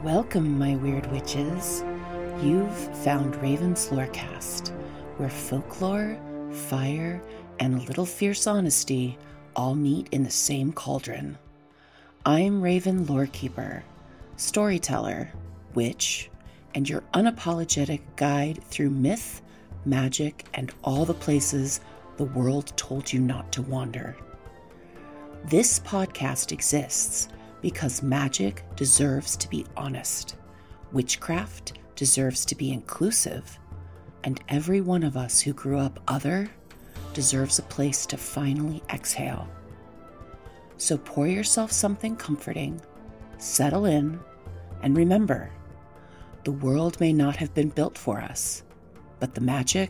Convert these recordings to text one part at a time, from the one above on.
Welcome, my weird witches. You've found Raven's Lorecast, where folklore, fire, and a little fierce honesty all meet in the same cauldron. I'm Raven Lorekeeper, storyteller, witch, and your unapologetic guide through myth, magic, and all the places the world told you not to wander. This podcast exists because magic deserves to be honest, witchcraft deserves to be inclusive, and every one of us who grew up other deserves a place to finally exhale. So pour yourself something comforting, settle in, and remember, the world may not have been built for us, but the magic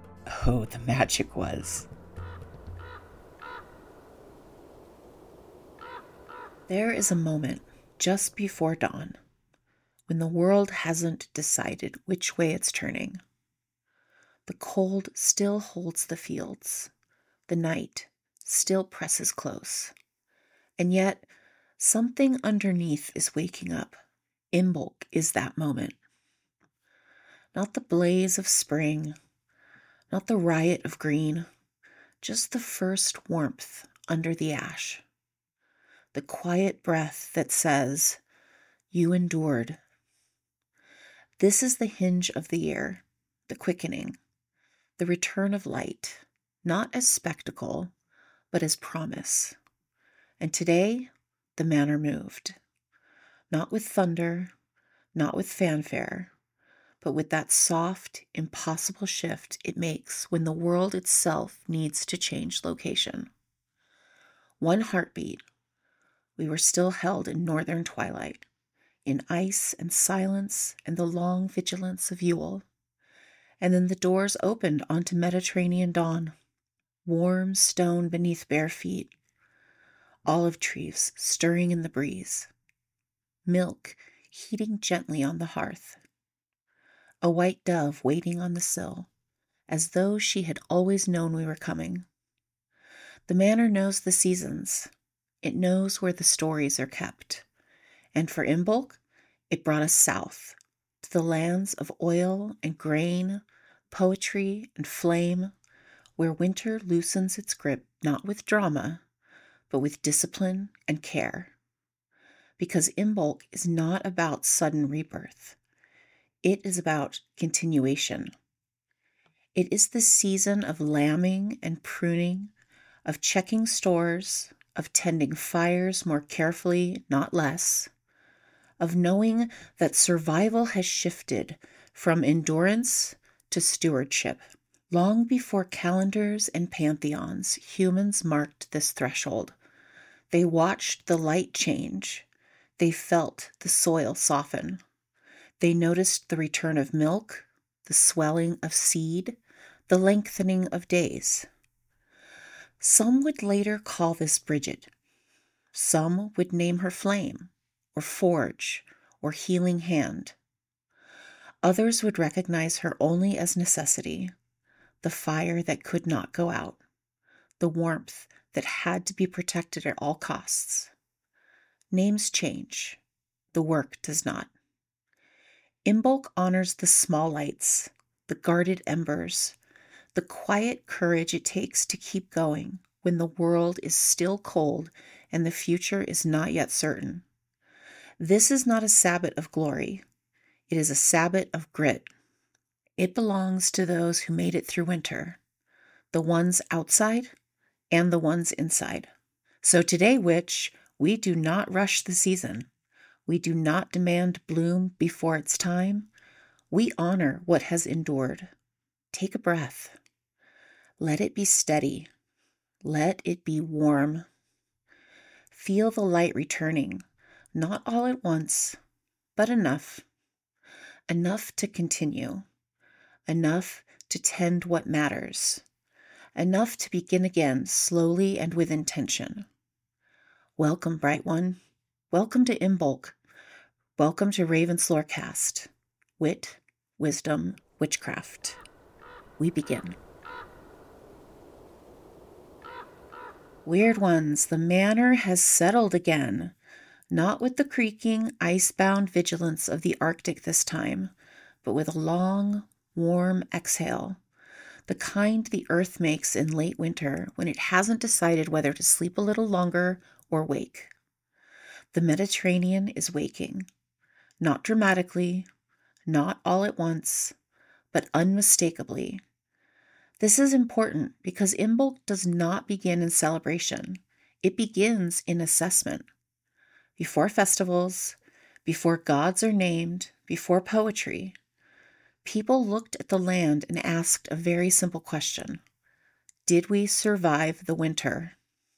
was. There is a moment just before dawn when the world hasn't decided which way it's turning. The cold still holds the fields. The night still presses close. And yet, something underneath is waking up. Imbolc is that moment. Not the blaze of spring, not the riot of green, just the first warmth under the ash. The quiet breath that says, "You endured." This is the hinge of the year, the quickening, the return of light, not as spectacle, but as promise. And today, the manor moved. Not with thunder, not with fanfare, but with that soft, impossible shift it makes when the world itself needs to change location. One heartbeat. We were still held in northern twilight, in ice and silence and the long vigilance of Yule. And then the doors opened onto Mediterranean dawn, warm stone beneath bare feet, olive trees stirring in the breeze, milk heating gently on the hearth, a white dove waiting on the sill, as though she had always known we were coming. The manor knows the seasons. It knows where the stories are kept. And for Imbolc, it brought us south, to the lands of oil and grain, poetry and flame, where winter loosens its grip not with drama, but with discipline and care. Because Imbolc is not about sudden rebirth. It is about continuation. It is the season of lambing and pruning, of checking stores, of tending fires more carefully, not less, of knowing that survival has shifted from endurance to stewardship. Long before calendars and pantheons, humans marked this threshold. They watched the light change. They felt the soil soften. They noticed the return of milk, the swelling of seed, the lengthening of days. Some would later call this Bridget. Some would name her Flame, or Forge, or Healing Hand. Others would recognize her only as necessity, the fire that could not go out, the warmth that had to be protected at all costs. Names change, the work does not. Imbolc honors the small lights, the guarded embers, the quiet courage it takes to keep going when the world is still cold and the future is not yet certain. This is not a Sabbath of glory. It is a Sabbath of grit. It belongs to those who made it through winter, the ones outside and the ones inside. So today, witch, we do not rush the season. We do not demand bloom before its time. We honor what has endured. Take a breath. Let it be steady. Let it be warm. Feel the light returning, not all at once, but enough. Enough to continue. Enough to tend what matters. Enough to begin again slowly and with intention. Welcome, bright one. Welcome to Imbolc. Welcome to Raven's Lorecast. Wit, wisdom, witchcraft. We begin. Weird ones, the manor has settled again. not with the creaking, ice-bound vigilance of the Arctic this time, but with a long, warm exhale, the kind the earth makes in late winter when it hasn't decided whether to sleep a little longer or wake. The Mediterranean is waking, not dramatically, not all at once, but unmistakably. This is important because Imbolc does not begin in celebration. It begins in assessment. Before festivals, before gods are named, before poetry, people looked at the land and asked a very simple question. Did we survive the winter?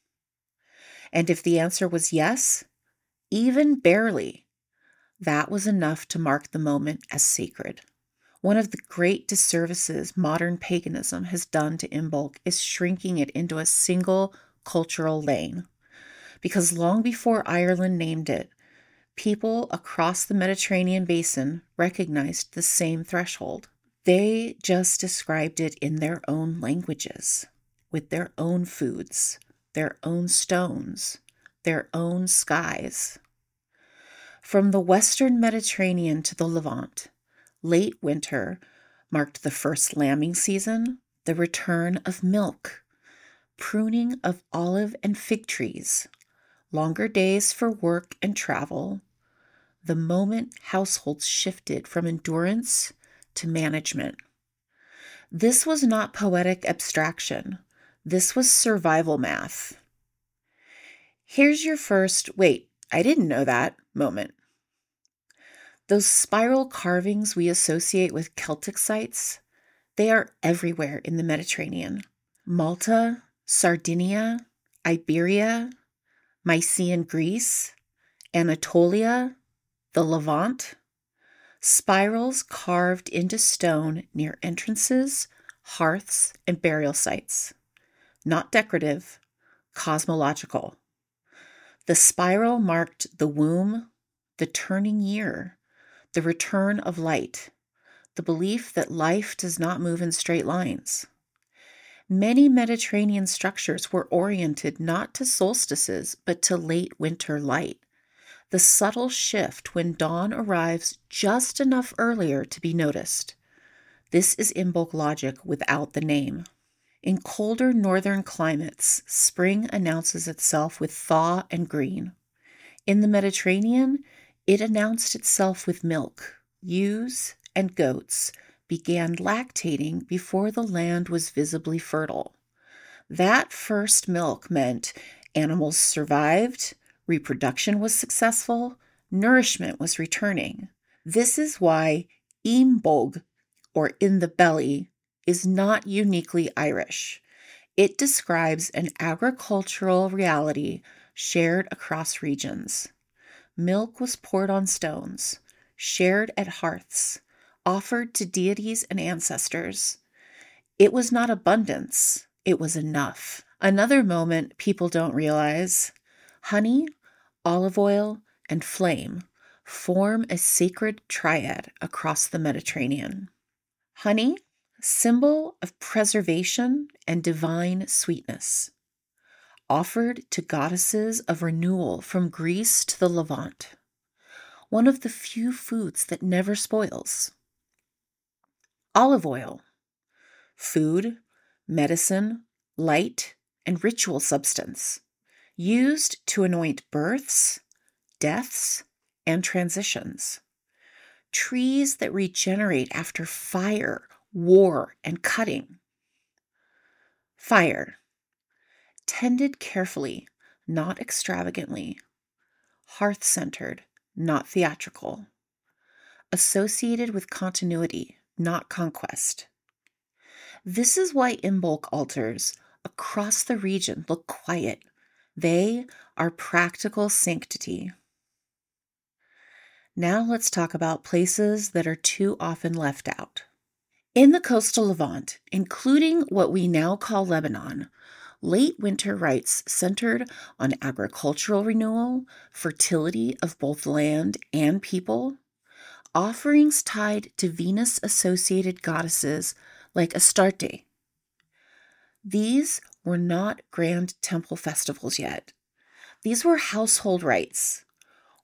And if the answer was yes, even barely, that was enough to mark the moment as sacred. One of the great disservices modern paganism has done to Imbolc is shrinking it into a single cultural lane. Because long before Ireland named it, people across the Mediterranean basin recognized the same threshold. They just described it in their own languages, with their own foods, their own stones, their own skies. From the Western Mediterranean to the Levant, late winter marked the first lambing season, the return of milk, pruning of olive and fig trees, longer days for work and travel, the moment households shifted from endurance to management. This was not poetic abstraction. This was survival math. Here's your first, wait, I didn't know that moment. Those spiral carvings we associate with Celtic sites, they are everywhere in the Mediterranean. Malta, Sardinia, Iberia, Mycenaean Greece, Anatolia, the Levant, spirals carved into stone near entrances, hearths, and burial sites. Not decorative, cosmological. The spiral marked the womb, the turning year, the return of light, the belief that life does not move in straight lines. Many Mediterranean structures were oriented not to solstices, but to late winter light. The subtle shift when dawn arrives just enough earlier to be noticed. This is Imbolc logic without the name. In colder northern climates, spring announces itself with thaw and green. In the Mediterranean, it announced itself with milk. Ewes and goats began lactating before the land was visibly fertile. That first milk meant animals survived, reproduction was successful, nourishment was returning. This is why Imbolg, or in the belly, is not uniquely Irish. It describes an agricultural reality shared across regions. Milk was poured on stones, shared at hearths, offered to deities and ancestors. It was not abundance, it was enough. Another moment people don't realize: honey, olive oil, and flame form a sacred triad across the Mediterranean. Honey, symbol of preservation and divine sweetness, offered to goddesses of renewal from Greece to the Levant, one of the few foods that never spoils. Olive oil, food, medicine, light, and ritual substance, used to anoint births, deaths, and transitions. Trees that regenerate after fire, war, and cutting. Fire, tended carefully, not extravagantly. Hearth-centered, not theatrical. Associated with continuity, not conquest. This is why Imbolc altars across the region look quiet. They are practical sanctity. Now let's talk about places that are too often left out. In the coastal Levant, including what we now call Lebanon, late winter rites centered on agricultural renewal, fertility of both land and people, offerings tied to Venus-associated goddesses like Astarte. These were not grand temple festivals yet. These were household rites,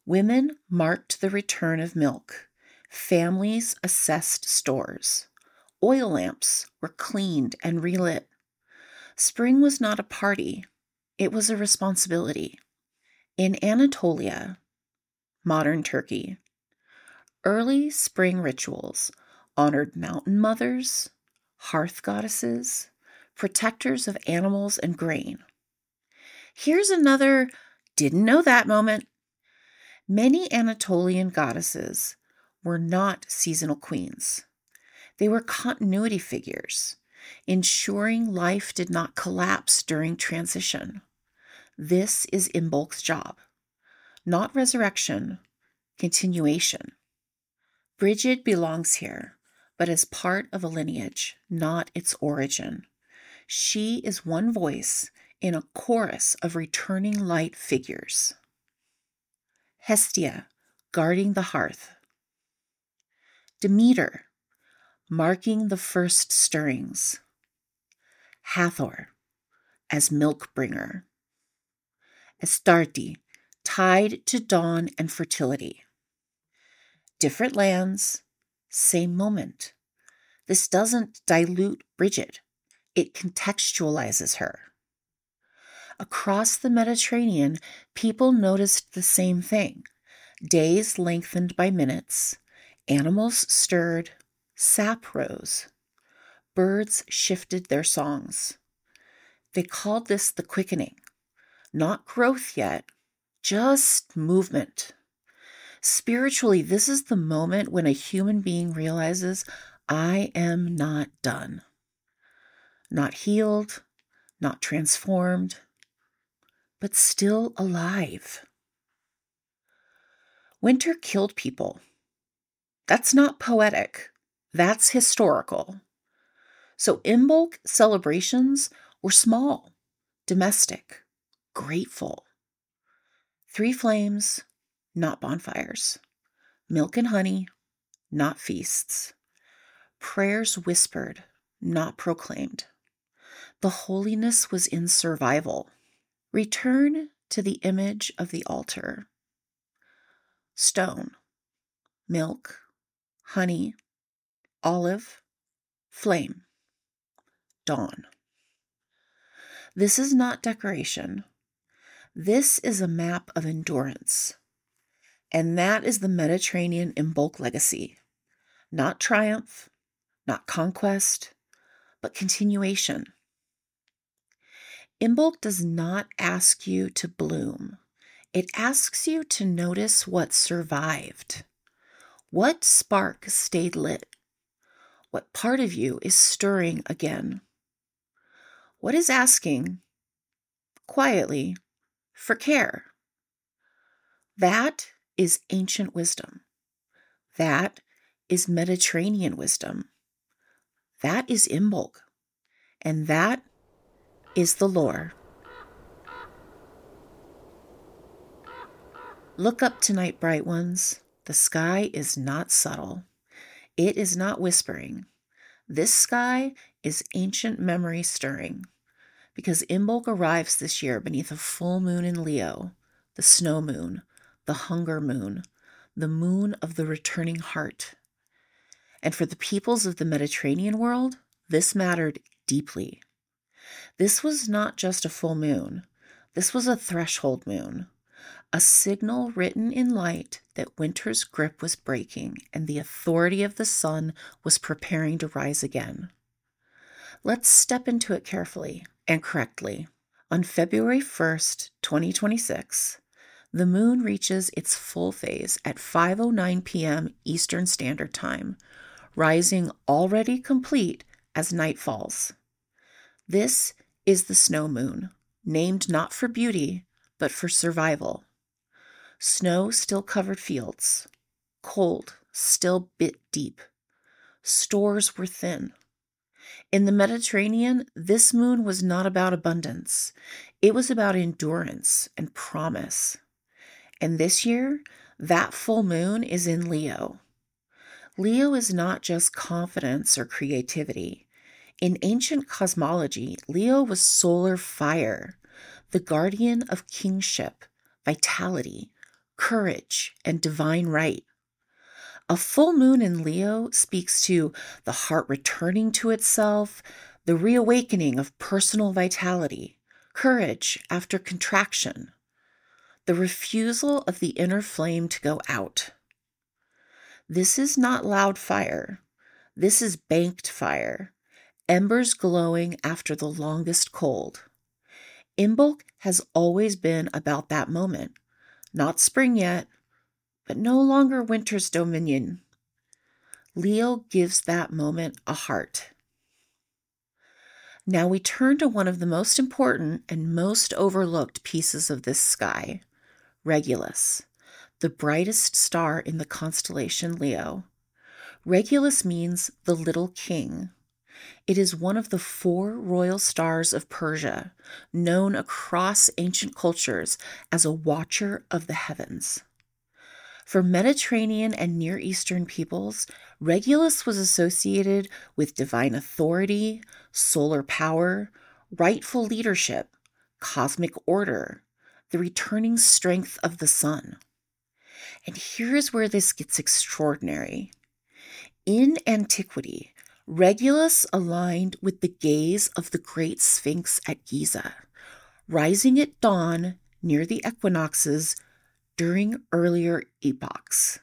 Women marked the return of milk. Families assessed stores. Oil lamps were cleaned and relit. Spring was not a party, it was a responsibility. In Anatolia, modern Turkey, early spring rituals honored mountain mothers, hearth goddesses, protectors of animals and grain. Here's another didn't know that moment. Many Anatolian goddesses were not seasonal queens. They were continuity figures, ensuring life did not collapse during transition. This is Imbolc's job. Not resurrection, continuation. Brigid belongs here, but as part of a lineage, not its origin. She is one voice in a chorus of returning light figures. Hestia, guarding the hearth. Demeter, marking the first stirrings. Hathor, as milk bringer. Astarte, tied to dawn and fertility. Different lands, same moment. This doesn't dilute Brigid, it contextualizes her. Across the Mediterranean, people noticed the same thing. Days lengthened by minutes, animals stirred, sap rose. Birds shifted their songs. They called this the quickening. Not growth yet, just movement. Spiritually, this is the moment when a human being realizes, I am not done. Not healed, not transformed, but still alive. Winter killed people. That's not poetic. That's historical. So Imbolc celebrations were small, domestic, grateful. 3 flames, not bonfires. Milk and honey, not feasts. Prayers whispered, not proclaimed. The holiness was in survival. Return to the image of the altar. Stone, milk, honey, olive, flame, dawn. This is not decoration. This is a map of endurance. And that is the Mediterranean Imbolc legacy. Not triumph, not conquest, but continuation. Imbolc does not ask you to bloom. It asks you to notice what survived. What spark stayed lit? What part of you is stirring again? What is asking, quietly, for care? That is ancient wisdom. That is Mediterranean wisdom. That is Imbolc. And that is the lore. Look up tonight, bright ones. The sky is not subtle. It is not whispering. This sky is ancient memory stirring. Because Imbolc arrives this year beneath a full moon in Leo, the snow moon, the hunger moon, the moon of the returning heart. And for the peoples of the Mediterranean world, this mattered deeply. This was not just a full moon. This was a threshold moon, a signal written in light that winter's grip was breaking and the authority of the sun was preparing to rise again. Let's step into it carefully and correctly. On February 1st, 2026, the moon reaches its full phase at 5:09 p.m. Eastern Standard Time, rising already complete as night falls. This is the snow moon, named not for beauty, but for survival. Snow still covered fields. Cold still bit deep. Stores were thin. In the Mediterranean, this moon was not about abundance. It was about endurance and promise. And this year, that full moon is in Leo. Leo is not just confidence or creativity. In ancient cosmology, Leo was solar fire, the guardian of kingship, vitality, courage, and divine right. A full moon in Leo speaks to the heart returning to itself, the reawakening of personal vitality, courage after contraction, the refusal of the inner flame to go out. This is not loud fire. This is banked fire, embers glowing after the longest cold. Imbolc has always been about that moment. Not spring yet, but no longer winter's dominion. Leo gives that moment a heart. Now we turn to one of the most important and most overlooked pieces of this sky, Regulus, the brightest star in the constellation Leo. Regulus means the little king. It is one of the 4 royal stars of Persia, known across ancient cultures as a watcher of the heavens. For Mediterranean and Near Eastern peoples, Regulus was associated with divine authority, solar power, rightful leadership, cosmic order, the returning strength of the sun. And here is where this gets extraordinary. In antiquity, Regulus aligned with the gaze of the great Sphinx at Giza, rising at dawn near the equinoxes during earlier epochs.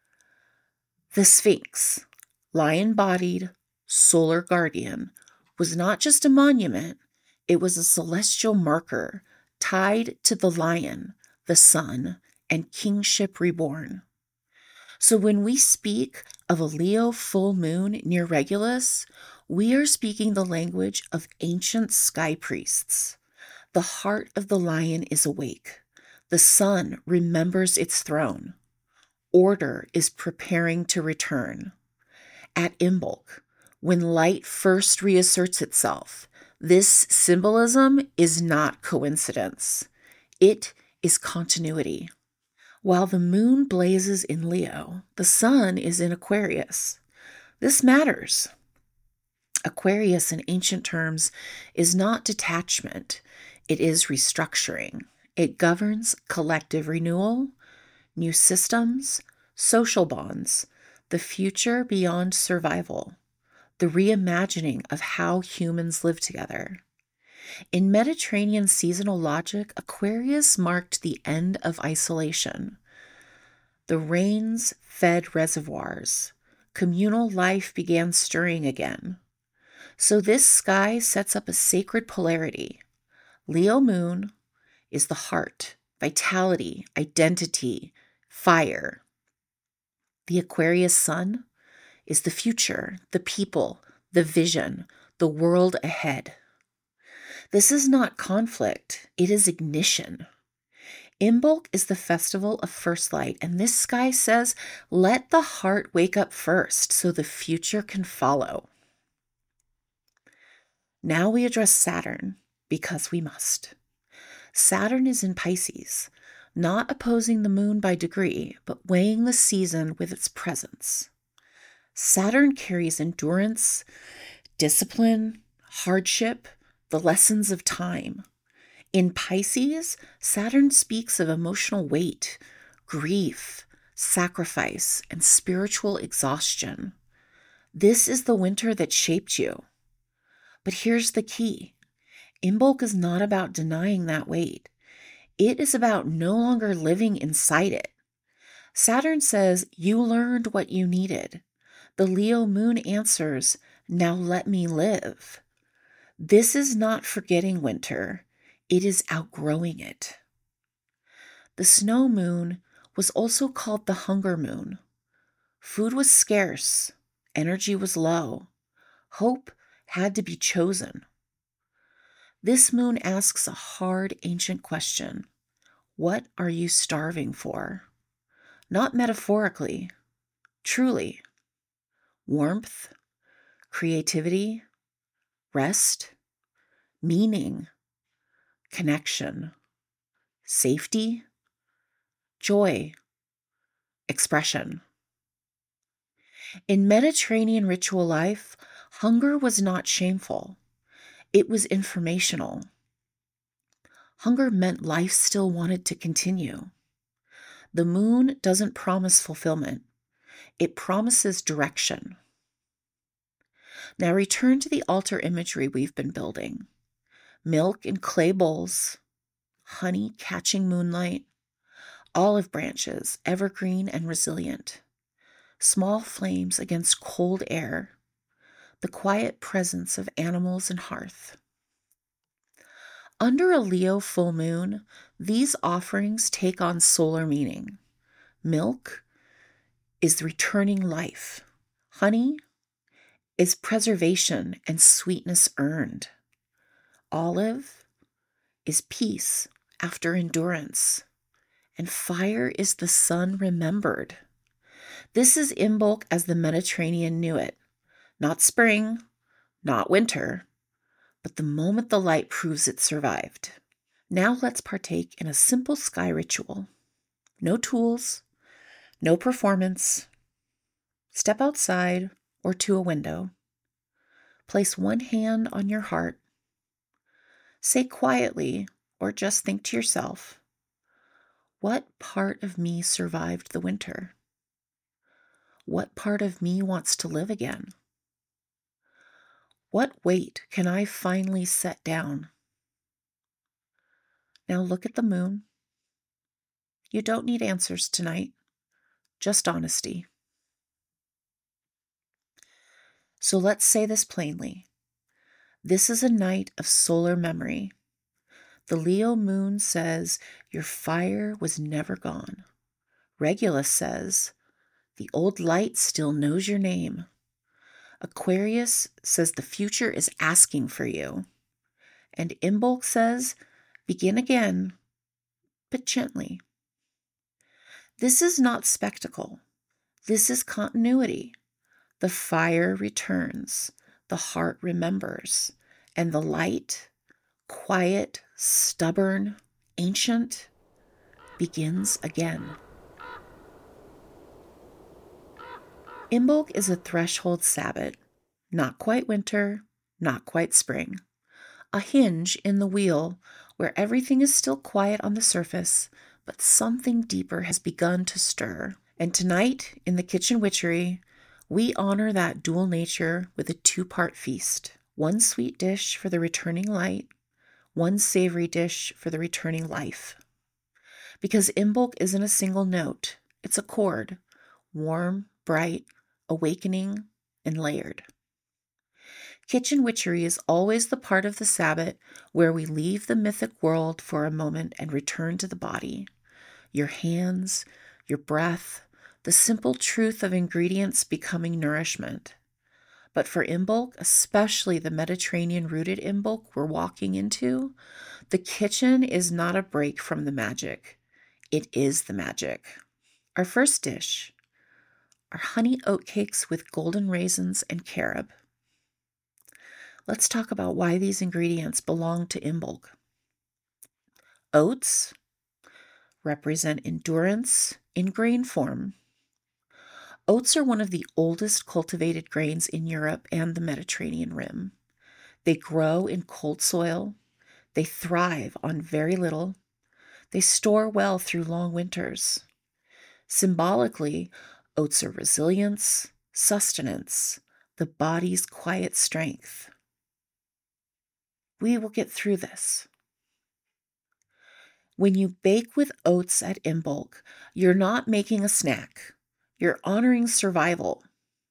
The Sphinx, lion-bodied, solar guardian, was not just a monument, it was a celestial marker tied to the lion, the sun, and kingship reborn. So when we speak of a Leo full moon near Regulus, we are speaking the language of ancient sky priests. The heart of the lion is awake. The sun remembers its throne. Order is preparing to return. At Imbolc, when light first reasserts itself, this symbolism is not coincidence. It is continuity. While the moon blazes in Leo, the sun is in Aquarius. This matters. Aquarius, in ancient terms, is not detachment. It is restructuring. It governs collective renewal, new systems, social bonds, the future beyond survival, the reimagining of how humans live together. In Mediterranean seasonal logic, Aquarius marked the end of isolation. The rains fed reservoirs. Communal life began stirring again. So this sky sets up a sacred polarity. Leo moon is the heart, vitality, identity, fire. The Aquarius sun is the future, the people, the vision, the world ahead. This is not conflict, it is ignition. Imbolc is the festival of first light, and this sky says, let the heart wake up first so the future can follow. Now we address Saturn, because we must. Saturn is in Pisces, not opposing the moon by degree, but weighing the season with its presence. Saturn carries endurance, discipline, hardship, the lessons of time. In Pisces, Saturn speaks of emotional weight, grief, sacrifice, and spiritual exhaustion. This is the winter that shaped you. But here's the key. Imbolc is not about denying that weight. It is about no longer living inside it. Saturn says, you learned what you needed. The Leo moon answers, now let me live. This is not forgetting winter. It is outgrowing it. The snow moon was also called the hunger moon. Food was scarce. Energy was low. Hope had to be chosen. This moon asks a hard ancient question. What are you starving for? Not metaphorically, truly. Warmth, creativity, rest, meaning, connection, safety, joy, expression. In Mediterranean ritual life, hunger was not shameful. It was informational. Hunger meant life still wanted to continue. The moon doesn't promise fulfillment. It promises direction. Now return to the altar imagery we've been building. Milk in clay bowls, honey catching moonlight, olive branches, evergreen and resilient, small flames against cold air, the quiet presence of animals and hearth. Under a Leo full moon, these offerings take on solar meaning. Milk is returning life. Honey is preservation and sweetness earned. Olive is peace after endurance. And fire is the sun remembered. This is Imbolc as the Mediterranean knew it. Not spring, not winter, but the moment the light proves it survived. Now let's partake in a simple sky ritual. No tools, no performance. Step outside or to a window. Place one hand on your heart. Say quietly, or just think to yourself, what part of me survived the winter? What part of me wants to live again? What weight can I finally set down? Now look at the moon. You don't need answers tonight, just honesty. So let's say this plainly. This is a night of solar memory. The Leo moon says your fire was never gone. Regulus says the old light still knows your name. Aquarius says the future is asking for you. And Imbolc says, begin again, but gently. This is not spectacle. This is continuity. The fire returns, the heart remembers, and the light, quiet, stubborn, ancient, begins again. Imbolc is a threshold Sabbath, not quite winter, not quite spring. A hinge in the wheel where everything is still quiet on the surface, but something deeper has begun to stir. And tonight, in the kitchen witchery, we honor that dual nature with a two-part feast. One sweet dish for the returning light, one savory dish for the returning life. Because Imbolc isn't a single note, it's a chord, warm, bright, awakening, and layered. Kitchen witchery is always the part of the Sabbath where we leave the mythic world for a moment and return to the body. Your hands, your breath, the simple truth of ingredients becoming nourishment. But for Imbolc, especially the Mediterranean-rooted Imbolc we're walking into, the kitchen is not a break from the magic. It is the magic. Our first dish are honey oatcakes with golden raisins and carob. Let's talk about why these ingredients belong to Imbolc. Oats represent endurance in grain form. Oats are one of the oldest cultivated grains in Europe and the Mediterranean rim. They grow in cold soil. They thrive on very little. They store well through long winters. Symbolically, oats are resilience, sustenance, the body's quiet strength. We will get through this. When you bake with oats at Imbolc, you're not making a snack. You're honoring survival.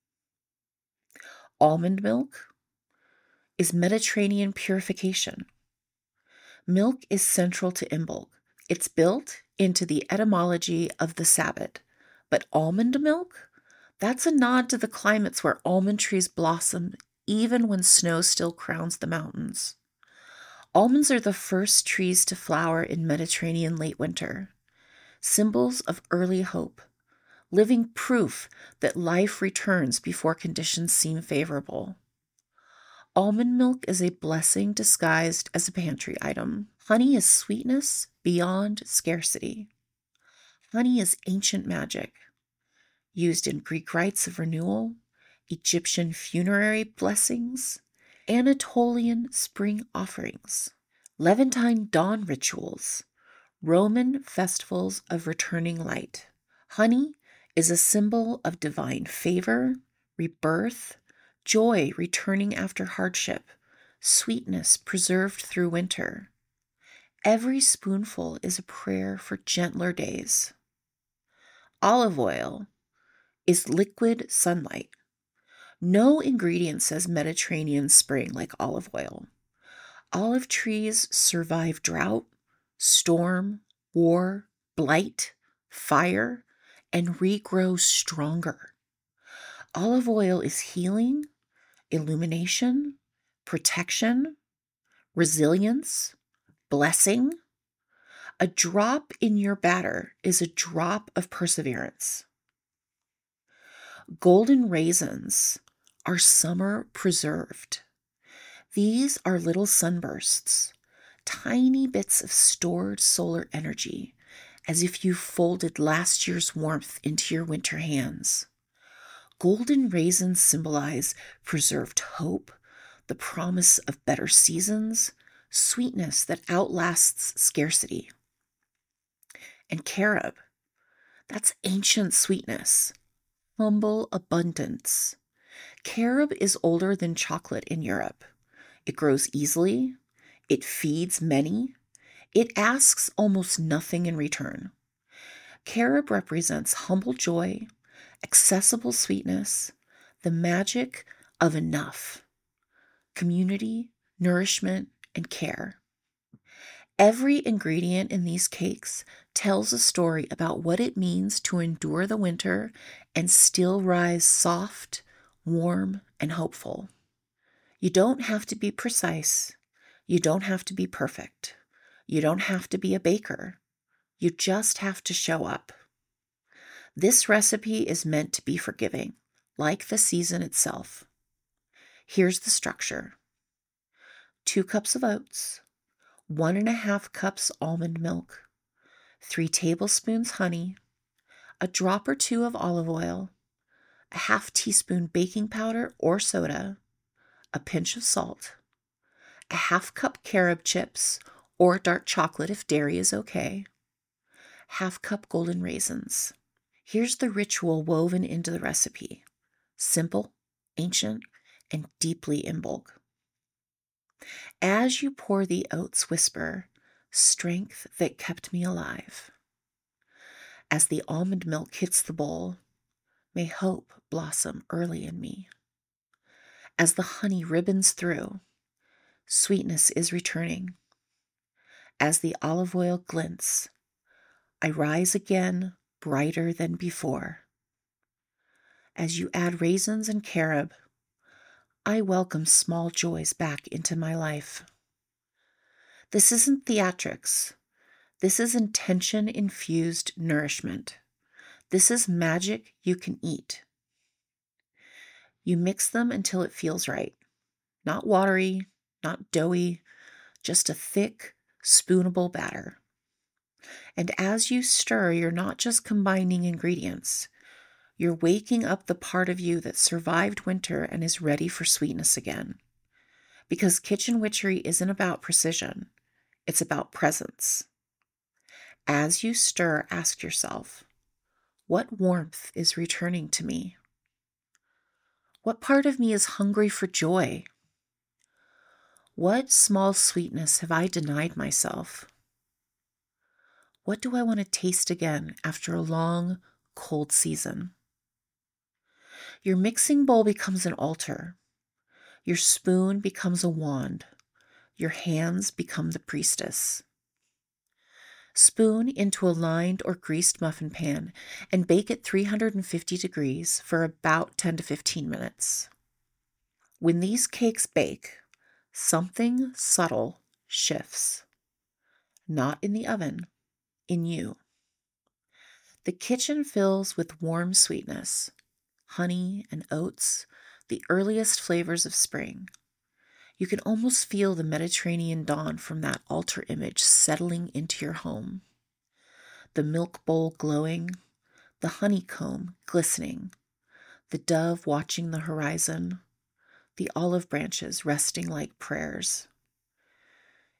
Almond milk is Mediterranean purification. Milk is central to Imbolc. It's built into the etymology of the Sabbath. But almond milk? That's a nod to the climates where almond trees blossom even when snow still crowns the mountains. Almonds are the first trees to flower in Mediterranean late winter, symbols of early hope, living proof that life returns before conditions seem favorable. Almond milk is a blessing disguised as a pantry item. Honey is sweetness beyond scarcity. Honey is ancient magic, used in Greek rites of renewal, Egyptian funerary blessings, Anatolian spring offerings, Levantine dawn rituals, Roman festivals of returning light. Honey is a symbol of divine favor, rebirth, joy returning after hardship, sweetness preserved through winter. Every spoonful is a prayer for gentler days. Olive oil is liquid sunlight. No ingredient says Mediterranean spring like olive oil. Olive trees survive drought, storm, war, blight, fire, and regrow stronger. Olive oil is healing, illumination, protection, resilience, blessing. A drop in your batter is a drop of perseverance. Golden raisins are summer preserved. These are little sunbursts, tiny bits of stored solar energy, as if you folded last year's warmth into your winter hands. Golden raisins symbolize preserved hope, the promise of better seasons, sweetness that outlasts scarcity. And carob, that's ancient sweetness, humble abundance. Carob is older than chocolate in Europe. It grows easily. It feeds many. It asks almost nothing in return. Carob represents humble joy, accessible sweetness, the magic of enough, community, nourishment, and care. Every ingredient in these cakes tells a story about what it means to endure the winter and still rise soft, warm, and hopeful. You don't have to be precise. You don't have to be perfect. You don't have to be a baker. You just have to show up. This recipe is meant to be forgiving, like the season itself. Here's the structure. 2 cups of oats, 1.5 cups almond milk, 3 tablespoons honey, a drop or 2 of olive oil, a half teaspoon baking powder or soda, a pinch of salt, a half cup carob chips or dark chocolate if dairy is okay, half cup golden raisins. Here's the ritual woven into the recipe. Simple, ancient, and deeply in bulk. As you pour the oats, whisper, strength that kept me alive. As the almond milk hits the bowl, may hope blossom early in me. As the honey ribbons through, sweetness is returning. As the olive oil glints, I rise again brighter than before. As you add raisins and carob, I welcome small joys back into my life. This isn't theatrics. This is intention-infused nourishment. This is magic you can eat. You mix them until it feels right. Not watery, not doughy, just a thick, spoonable batter. And as you stir, you're not just combining ingredients. You're waking up the part of you that survived winter and is ready for sweetness again. Because kitchen witchery isn't about precision. It's about presence. As you stir, ask yourself, what warmth is returning to me? What part of me is hungry for joy? What small sweetness have I denied myself? What do I want to taste again after a long, cold season? Your mixing bowl becomes an altar. Your spoon becomes a wand. Your hands become the priestess. Spoon into a lined or greased muffin pan and bake at 350 degrees for about 10 to 15 minutes. When these cakes bake, something subtle shifts. Not in the oven, in you. The kitchen fills with warm sweetness, honey and oats, the earliest flavors of spring. You can almost feel the Mediterranean dawn from that altar image settling into your home. The milk bowl glowing, the honeycomb glistening, the dove watching the horizon, the olive branches resting like prayers.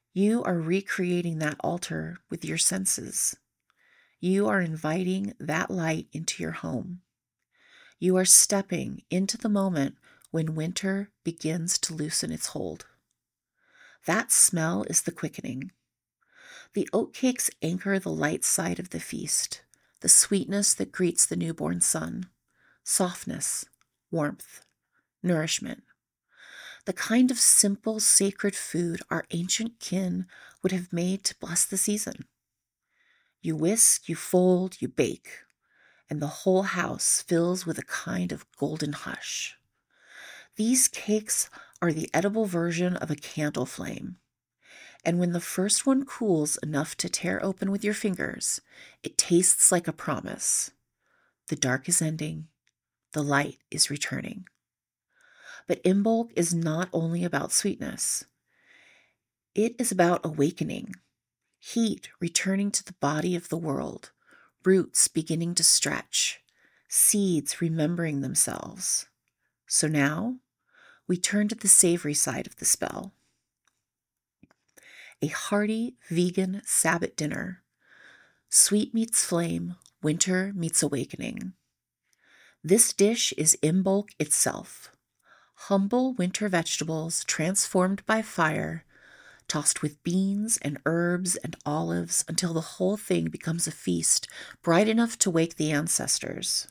You are recreating that altar with your senses. You are inviting that light into your home. You are stepping into the moment when winter begins to loosen its hold. That smell is the quickening. The oatcakes anchor the light side of the feast, the sweetness that greets the newborn sun, softness, warmth, nourishment. The kind of simple, sacred food our ancient kin would have made to bless the season. You whisk, you fold, you bake, and the whole house fills with a kind of golden hush. These cakes are the edible version of a candle flame, and when the first one cools enough to tear open with your fingers, it tastes like a promise. The dark is ending, the light is returning. But Imbolc is not only about sweetness. It is about awakening, heat returning to the body of the world, roots beginning to stretch, seeds remembering themselves. So now, we turn to the savory side of the spell. A hearty vegan Sabbath dinner. Sweet meets flame, winter meets awakening. This dish is Imbolc itself. Humble winter vegetables transformed by fire, tossed with beans and herbs and olives until the whole thing becomes a feast bright enough to wake the ancestors.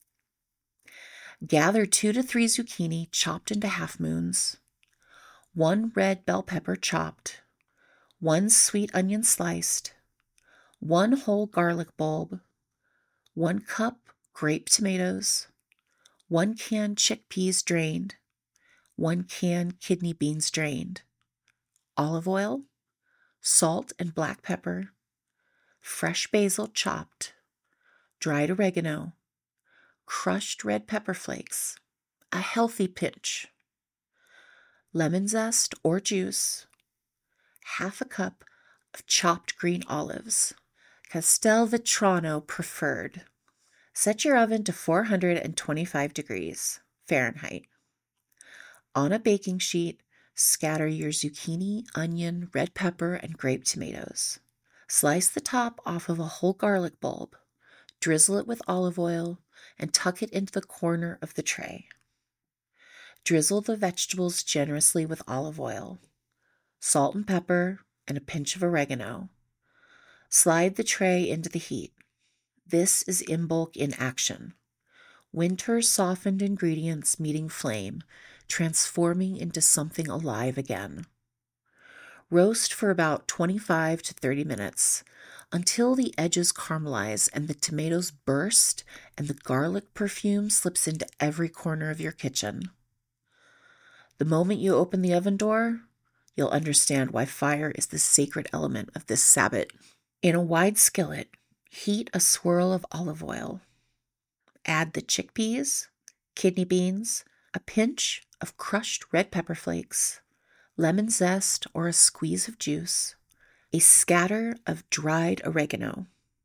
Gather 2 to 3 zucchini chopped into half moons, 1 red bell pepper chopped, 1 sweet onion sliced, 1 whole garlic bulb, 1 cup grape tomatoes, 1 can chickpeas drained, 1 can kidney beans drained, olive oil, salt and black pepper, fresh basil chopped, dried oregano, crushed red pepper flakes, a healthy pinch, lemon zest or juice, half a cup of chopped green olives, Castelvetrano preferred. Set your oven to 425 degrees Fahrenheit. On a baking sheet, scatter your zucchini, onion, red pepper, and grape tomatoes. Slice the top off of a whole garlic bulb, drizzle it with olive oil, and tuck it into the corner of the tray. Drizzle the vegetables generously with olive oil, salt and pepper, and a pinch of oregano. Slide the tray into the heat. This is Imbolc in action. Winter softened ingredients meeting flame, transforming into something alive again. Roast for about 25 to 30 minutes until the edges caramelize and the tomatoes burst and the garlic perfume slips into every corner of your kitchen. The moment you open the oven door, you'll understand why fire is the sacred element of this Sabbath. In a wide skillet, heat a swirl of olive oil. Add the chickpeas, kidney beans, a pinch of crushed red pepper flakes, lemon zest or a squeeze of juice, a scatter of dried oregano.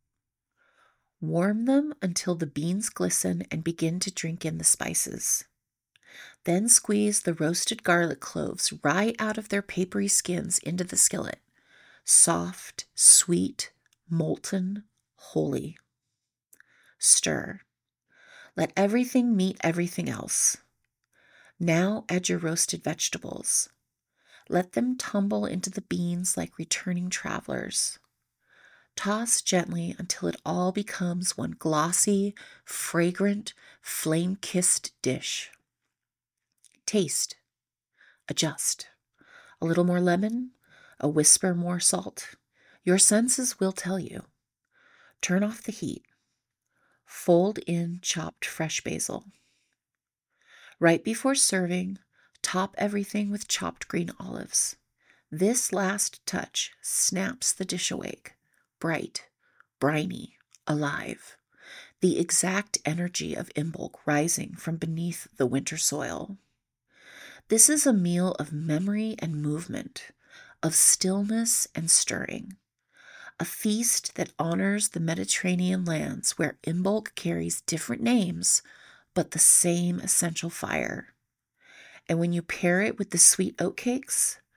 Warm them until the beans glisten and begin to drink in the spices. Then squeeze the roasted garlic cloves right out of their papery skins into the skillet. Soft, sweet, molten, holy. Stir. Let everything meet everything else. Now add your roasted vegetables. Let them tumble into the beans like returning travelers. Toss gently until it all becomes one glossy, fragrant, flame-kissed dish. Taste. Adjust. A little more lemon, a whisper more salt. Your senses will tell you. Turn off the heat. Fold in chopped fresh basil. Right before serving, top everything with chopped green olives. This last touch snaps the dish awake, bright, briny, alive. The exact energy of Imbolc rising from beneath the winter soil. This is a meal of memory and movement, of stillness and stirring. A feast that honors the Mediterranean lands where Imbolc carries different names, but the same essential fire. And when you pair it with the sweet oatcakes,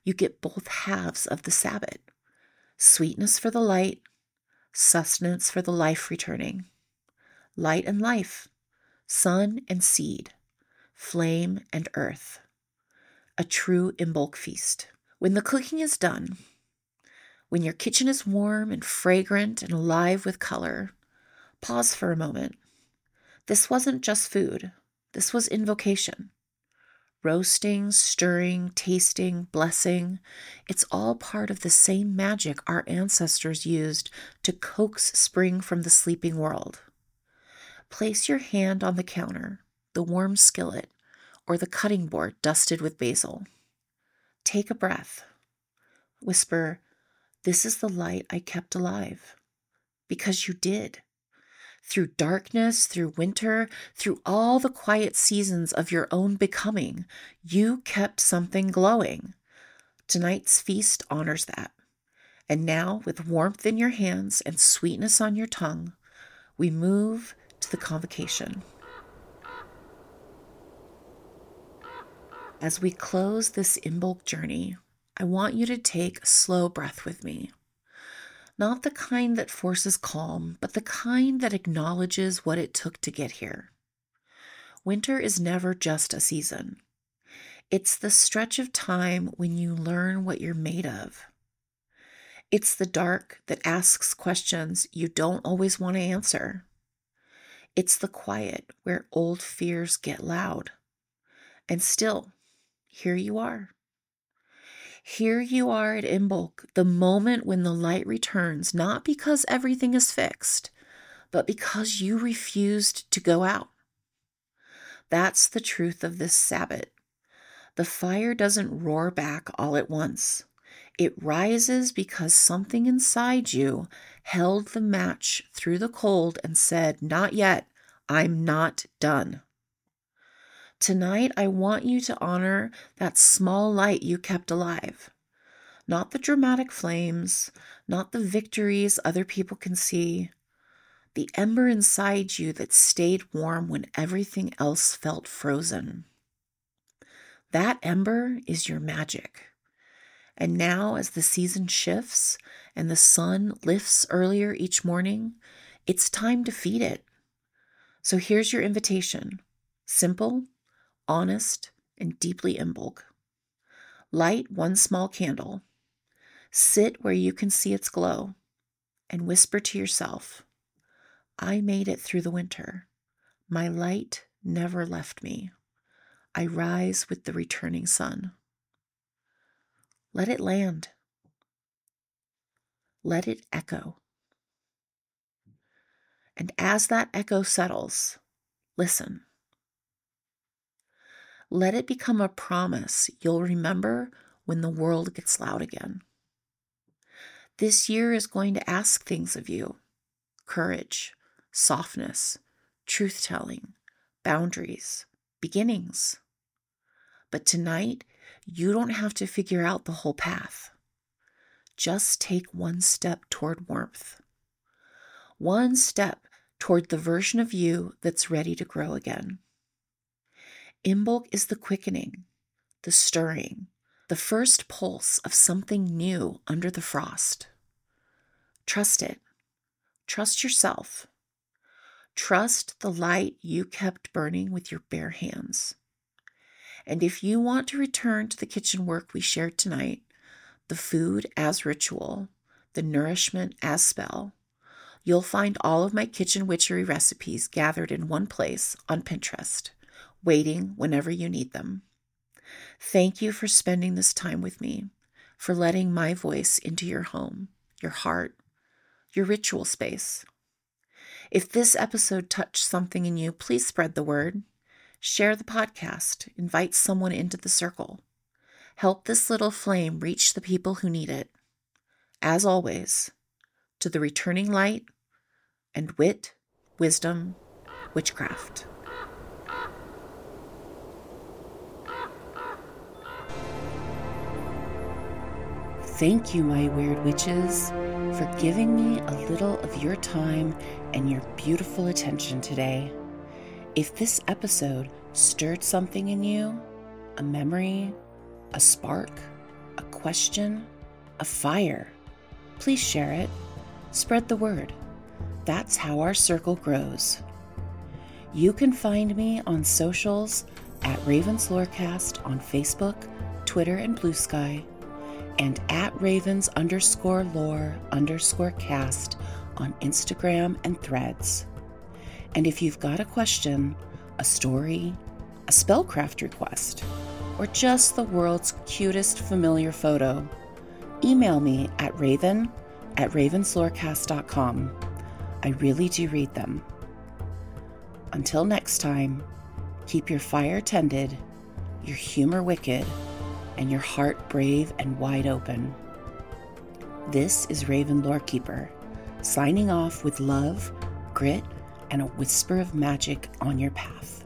You get both halves of the Sabbath: sweetness for the light, sustenance for the life returning. Light and life, sun and seed, flame and earth. A true Imbolc feast. When the cooking is done, when your kitchen is warm and fragrant and alive with color, pause for a moment. This wasn't just food. This was invocation. Roasting, stirring, tasting, blessing. It's all part of the same magic our ancestors used to coax spring from the sleeping world. Place your hand on the counter, the warm skillet, or the cutting board dusted with basil. Take a breath. Whisper, "This is the light I kept alive." Because you did. Through darkness, through winter, through all the quiet seasons of your own becoming, you kept something glowing. Tonight's feast honors that. And now, with warmth in your hands and sweetness on your tongue, we move to the convocation. As we close this Imbolc journey, I want you to take a slow breath with me. Not the kind that forces calm, but the kind that acknowledges what it took to get here. Winter is never just a season. It's the stretch of time when you learn what you're made of. It's the dark that asks questions you don't always want to answer. It's the quiet where old fears get loud. And still, here you are. Here you are at Imbolc, the moment when the light returns, not because everything is fixed, but because you refused to go out. That's the truth of this Sabbath. The fire doesn't roar back all at once. It rises because something inside you held the match through the cold and said, "Not yet, I'm not done." Tonight, I want you to honor that small light you kept alive. Not the dramatic flames, not the victories other people can see. The ember inside you that stayed warm when everything else felt frozen. That ember is your magic. And now, as the season shifts and the sun lifts earlier each morning, it's time to feed it. So here's your invitation. Simple, honest, and deeply Imbolc. Light one small candle. Sit where you can see its glow and whisper to yourself, "I made it through the winter. My light never left me. I rise with the returning sun." Let it land. Let it echo. And as that echo settles, listen. Let it become a promise you'll remember when the world gets loud again. This year is going to ask things of you: courage, softness, truth-telling, boundaries, beginnings. But tonight, you don't have to figure out the whole path. Just take one step toward warmth. One step toward the version of you that's ready to grow again. Imbolc is the quickening, the stirring, the first pulse of something new under the frost. Trust it. Trust yourself. Trust the light you kept burning with your bare hands. And if you want to return to the kitchen work we shared tonight, the food as ritual, the nourishment as spell, you'll find all of my kitchen witchery recipes gathered in one place on Pinterest, waiting whenever you need them. Thank you for spending this time with me, for letting my voice into your home, your heart, your ritual space. If this episode touched something in you, please spread the word. Share the podcast. Invite someone into the circle. Help this little flame reach the people who need it. As always, to the returning light and wit, wisdom, witchcraft. Thank you, my weird witches, for giving me a little of your time and your beautiful attention today. If this episode stirred something in you, a memory, a spark, a question, a fire, please share it. Spread the word. That's how our circle grows. You can find me on socials at Ravens Lorecast on Facebook, Twitter, and Blue Sky, and at Ravens_lore_cast on Instagram and Threads. And if you've got a question, a story, a spellcraft request, or just the world's cutest familiar photo, email me at raven@ravenslorecast.com. I really do read them. Until next time, keep your fire tended, your humor wicked, and your heart brave and wide open. This is Raven Lorekeeper, signing off with love, grit, and a whisper of magic on your path.